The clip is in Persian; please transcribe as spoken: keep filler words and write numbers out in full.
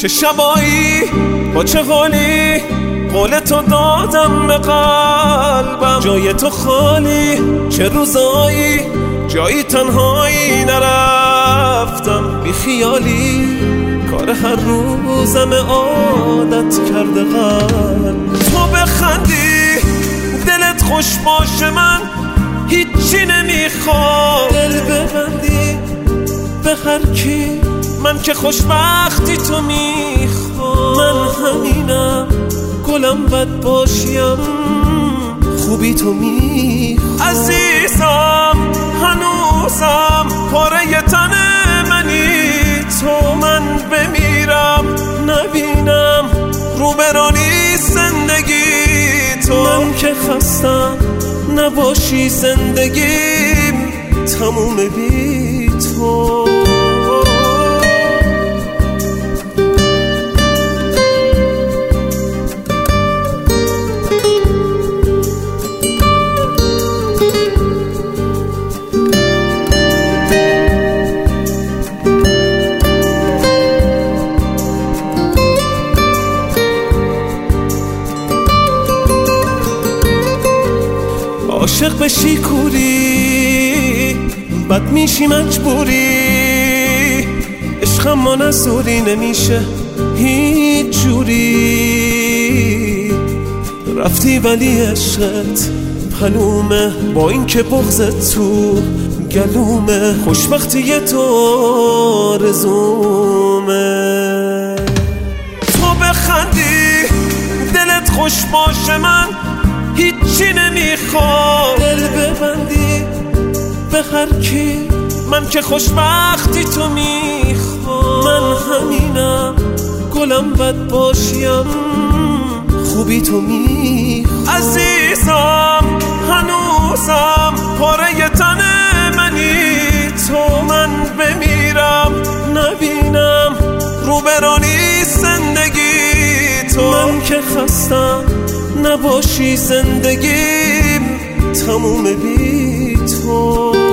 چه شبایی با چه حالی قول تو دادم به قلبم، جای تو خالی چه روزایی جایی تنهایی نرفتم، بی خیالی کار هر روزم عادت کرده قلب. تو بخندی دلت خوش باشه من هیچی نمیخوام، دل ببندی به هر کی من که خوشبختی تو میخوام. من همینم گلم بد باشیم خوبی تو میخوام. عزیزم هنوزم پاره تن منی تو، من بمیرم نبینم روبرانی زندگی تو. من که خستم نباشی زندگیم تموم بی تو. عاشق بشی کوری بد میشی مجبوری، عشقم ما نزوری نمیشه هیچ جوری. رفتی ولی عشقت پلومه با این که بغضت تو گلومه، خوشبختی تو آرزومه. تو بخندی دلت خوش باشه من هیچی نمیخوام، دل ببندی به هر کی من که خوشبختی تو میخوام. من همینم گلم بد باشیم خوبی تو میخوام. عزیزم هنوزم پاره تن منی تو، من بمیرم نبینم روبرانی زندگی تو. من که خستم نباشی زندگیم تموم بی تو.